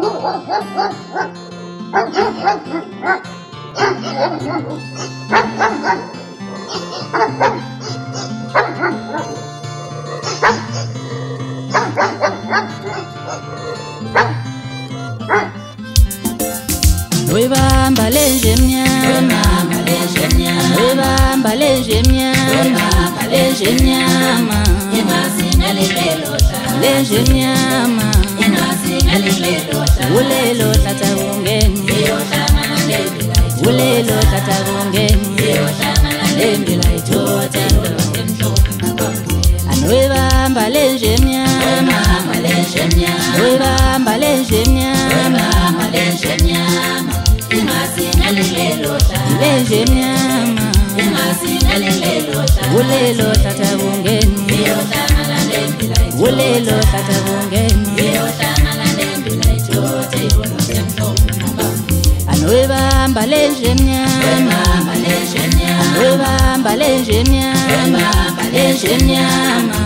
Webamba lenje mnyama, webamba lenje mnyama, lenje mnyama, lenje mnyama, ulelo tata ungeni, ulelo tata ungeni, webamba lenje mnyama, webamba lenje mnyama, lenje mnyama, ulelo tata ungeni, ulelo tata ungeni, webamba lenje mnyama, webamba lenje mnyama, lenje mnyama,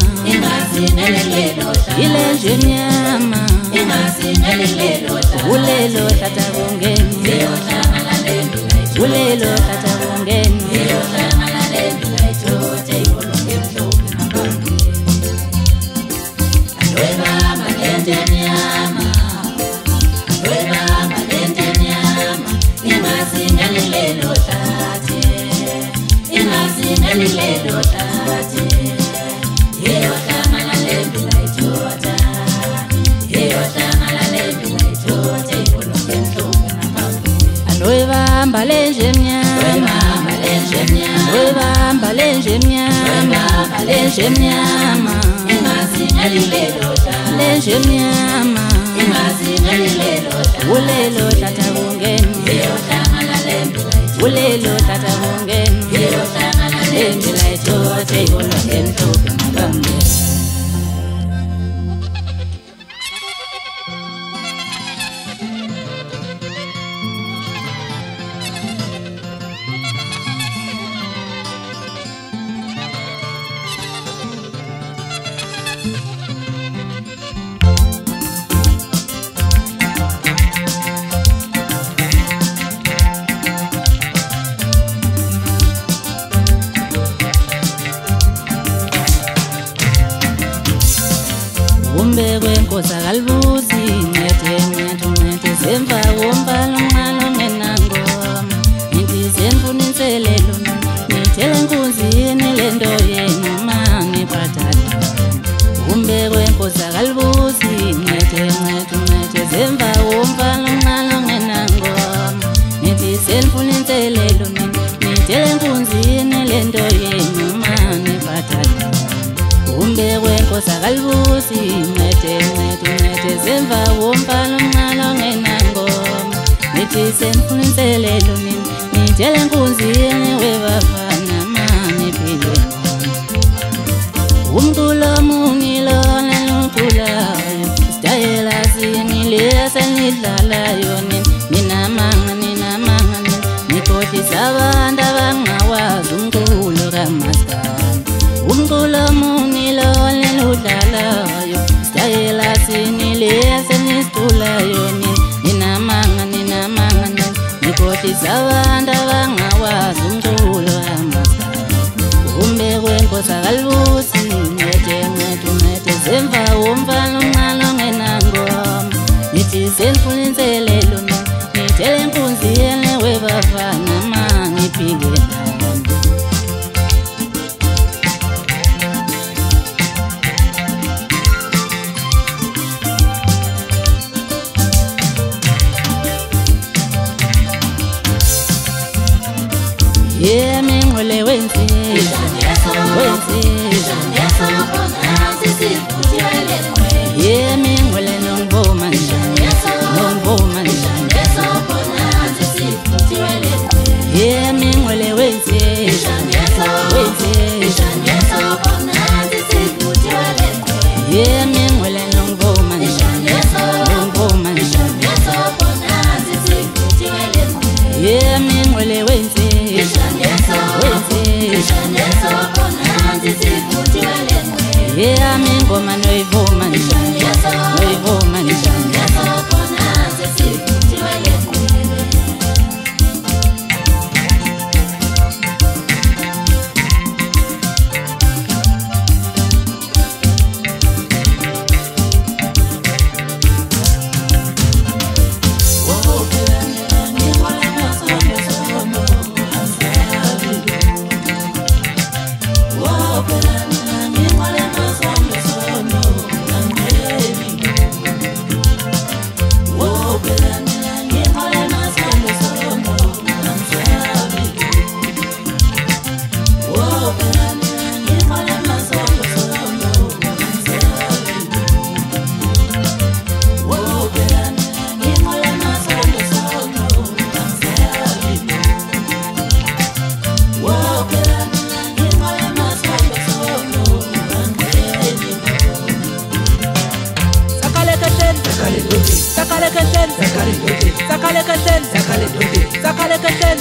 ilenje mnyama, ulelo tata ungeni, ulelo tata ungeni, webamba lenje mnyama, webamba lenje mnyama, lenje mnyama, lenje mnyama, ulelo tata ungeni, ulelo tata ungeni, lenje laitote ulokemtoke mabambe. Kwenkosa kalbusi ngete semva wombalo ngalo menango ngithi senfuninselelo ngithele nkunzini lento yenu mangi phathana kwenkosa kalbusi ngete semva wombalo ngalo menango ngithi senfuninselelo ngithele nkunzini lento yenu mangi phathana kwenkosa kalbusi ngete semva wombalo ngalo ngenangoma nithi senfuninselelo ngithele nkunzini webafana mani phile umculo mungilona loculayo stayela singile senidlalayo ninamanga nikhohlisa abantu abangawazi umculo kamaskandi umculo mungilona ludlalayo stayela sinile senisitulayo ninamanga nikhohlisa abantu abangawazi umculo kamaskandi kwenkosa kalbusi ngete semva wombalo ngalo ngenangoma nithi senfuninselelo ngithele nkunzini webafana mangiphike yeah mengole wenzi yeah mengole nongoma yeah mengole wenzi yeah mengole nongoma yeah mengole wenzi yeah mengoma noivoma Zakalekatlen, Zakalekatlen, Zakalekatlen,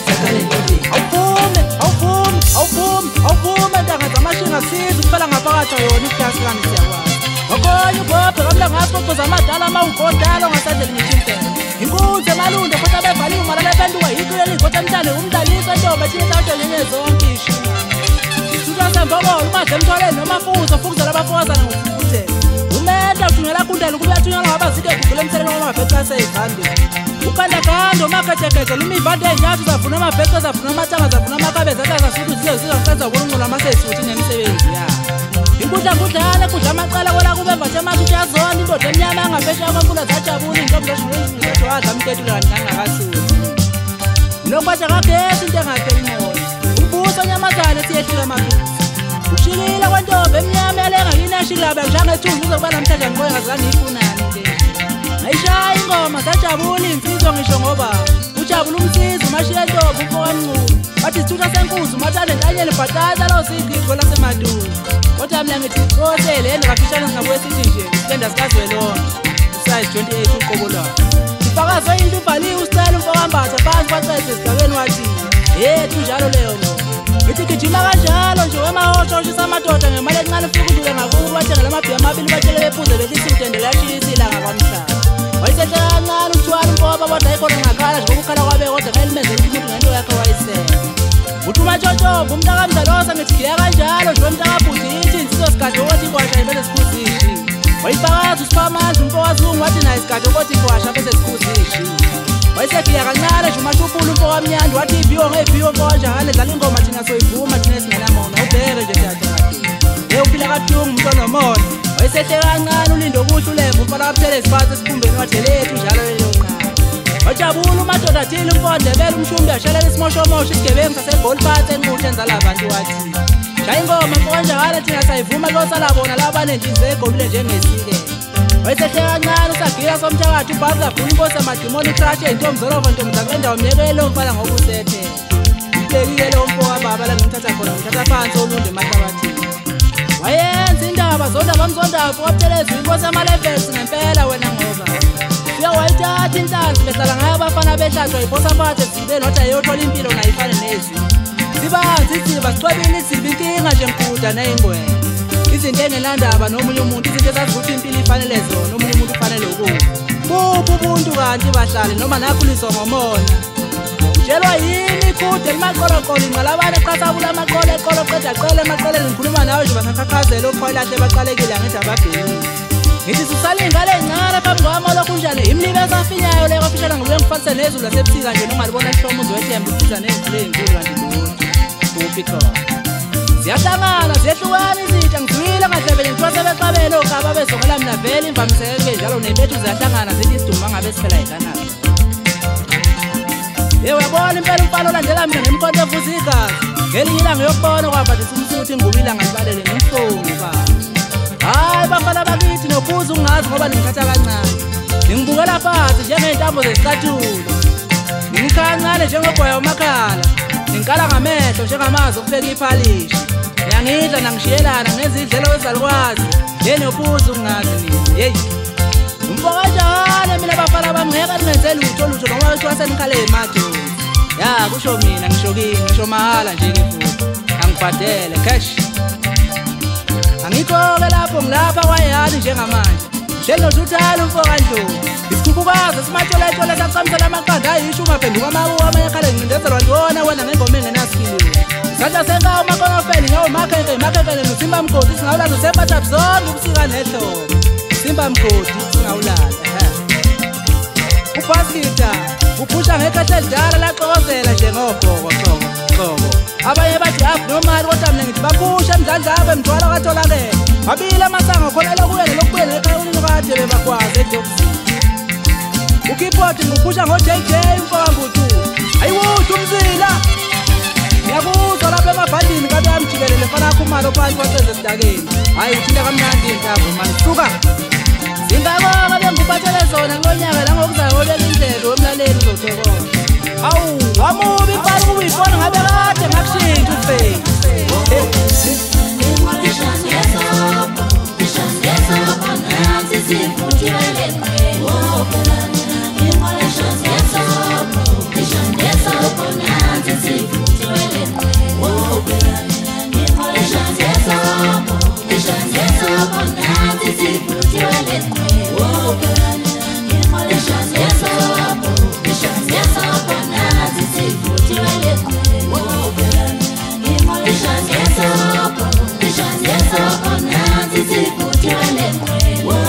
awuvume ntanga zamashinga siza ukuphela ngaphakathi yona iklasi kami siyakwazi. Okonye ubhobhe kamla ngaso qoza amadala mawugodala ongasandle ngishintela. Inkunzi emalunde futhi abevaliwe mara lebenduka yiqile ligoda mntane umdalisa ntombi thina tawude ngenye zonke ishima. Isithuthwa sembokolo umadle emthwaleni noma fuza fukuzela abafokazana ngokufukuthela. Umenda uthungela kundela ukuba yathunyelwa ngabazike kugula emtheleni wamabheka aseyivande. Ukandaganda umakethekeke lumivande enyathi zavuna amabheka zavuna amatanga zavuna amakabeza azasuthi zize zizangenza ukulungula amaseyisuthi nemisebenzi ya. Inkudla kudla amaqala kwela kube mbathe amasuthi yazona indoda emnyama angaphesheya kwankula zajabula intombi leshungezimithetho wadla mtethulo kanti nangakasuthi. Nokubatha kagesi into engapheli moya. Umbuso onyamazane siyehlile amaphisi. Ushilile kwentombi emnyama yalenga yineshilaba njengethunzi uzokuba namhlanje ngiqoyenga zangiyifunani nje. Ayishaya ingoma sajabula insizwa ngisho ngoba ujabula umsizi umashiya ntombi umfokanculu. Bathi isithutha senkunzi umatalent anyele bhatata lo sigiqo lasemaduni. Kodwa mina ngithi qosele yena ngafishana singabuye sithi nje isitenda sikazwelonke size 28 uqobolwayo. Ifakazo into ibhaliwe usicela umfokambatha phansi kwacece esigabeni wathi yethu njalo leyo ngoma. Ngithi gijima kanjalo nje wemahosha ushisa amadoda ngemali encane ufike udlule ngakubo bathengela amabhiya amabili batshele bephuze behlisa utende lashisa ilanga kwamhlaba. Wayesehle kancane uthwala umfoba kodwa ayikhona ngakhala nje ngokukhala kwabe kodwa kayilimezela umuntu ngento yakhe wayisela. Uthi umatshotshomba umntakamdalosa ngithi giya kanjalo nje umntakabhuti ithi insizwa sigade ukuthi ikwasha ibese sikhuzishi. Wayifakaza usiphamandla umfowazungu wathi naye sigade ukuthi ikwasha bese sikhuzishi. Wayesegiya kancane nje umashupula umfokamnyandi wathi ibhiwo ngebhiwo mfokanjani dlala ingoma thina soyivuma thina esingenamona ubheke nje siyadala. Uphila kabuhlungu umntwana nomona. Wayesehle kancane ulindo kuhle ulembu umfana kaphelezi phansi esikhumbeni wathelethu njalo lelo nqaba. Wajabula umadoda athile umfondebela umshumbi yashalela isimoshomosho isigebengu sasegoli phansi enquhle enzala abantu wathi. Shaya ingoma mfokanjani thina sayivuma losala bona labanenhliziyo egobile njengesike. Wayesehle kancane usagira somthakathi ubhazi afuna inkosi amadimoni crash eyintombi zolova ntombi zakendawo mnyekele umfana ngokusethe. Ubekile lo mfowababa la ngimthatha khona ngithatha phansi olunde emahlabathini. Wayenza indaba zonda bamzonda ukubutheleza inkosi amalevels ngempela wena ngoba. Uya wayithatha inhlanzi behlala ngayo abafana behlatshwa iposa phathe zibele wathi ayothola impilo nayifane nezwi. Sibanzi isiba sicwebile isiba inkinga nje nkhuda nayingwenya. Izinto engenandaba nomunye umuntu izinto ezazithi impilo ifanele zona omunye umuntu ufanele ukufa. Kuphi ubuntu kanti bahlale noma nakhuliswa ngomona. Utshelwa yini ikhude limaqoloqolo inqalabane qasabula amaqolo eqolo qeda qele emaqoleni ngikhuluma nawe nje basakhakhazela okhoyilahle baqalekile angithi ababhekile. Ngithi sisalinga lencane phambi kwami lokunjani imlibe esafinyayo le kwafishana ngobuye ngifanise nezulu lasebusika nje nongalibona ihlomo uzwethemba usiza nezulu ezinkulu kanti lutho. Kuphi khona ziyahlangana ziyehlukana izitha ngizwile ngadlebele ngithiwa sebexabene ogaba bezokela mina vele imvamiseke njalo nebethu ziyahlangana zithi isiduma ngabe siphela yikanani. Yewabona impela umfana olandela mina ngemkhonto evuza igazi. Ngelinye ilanga yokubona kwaphathisa umsuthi ingubila ngalibalele nemhlungu baba. Hayi bafana bakithi nokuza ungazi ngoba ningithatha kancane. Ngibukela phansi njengentambo zesicathulo. Ngikancane njengogwaya umakhala. Ngikala ngamehlo njengamazi okufeka iphalishi. Ngiyangidla nangishiyelana ngenza idlelo ezalukwazi. Nenokuza ungazi nini. Hey. Umfokanjani mina bafana bamngeka ningenze lutho noma wethu wasenikhale emadolo. Ya kusho mina ngisho kini ngisho mahala nje ngifuthi. Angibhadele cash. Angikhoke lapho ngilapha kwayani njengamanje. Njengothuthalo umfokandlovu. Isikhubukazi simatholetshole saqhamisela amaqanda ayisho ungaphenduka amakuwa amanye khale ngincenzelwa ndiwona wena ngengoma engenaskilini. Isandla senkawu makonofeni ngawo makhekele nosimba mgodi singawulala usempatha zonke ubusika nehlobo. Simba mgodi singawulala. Ubaskita uphusha ngekhahle lidala laqokozela nje ngobhoko qobo. Abanye bathi abnormal kodwa mina ngithi baphusha emdlandlaba emthwala katholakele. Babili amasango khonela kuye lokubuyela ekhayeni kade bebakwazi edobusini. Ukipoti nguphusha ngo-JJ umfowambutu. Ayiwuthi umzila. Ngiyakuzwa lapha emabhandini kabe yamjikelele fana khumalo phansi kwaseze sidakeni. Hayi uthinta kamnandi intabo manje suka. Singabonga bengubhathele zona ngonyaka la ngokuzayo obeka indlebe wemlaleli uzothokoza. Awu wamubi mfana ubuyifona ngabe kade ngakushintsha ufake. Sifuthi wele Wojane mwene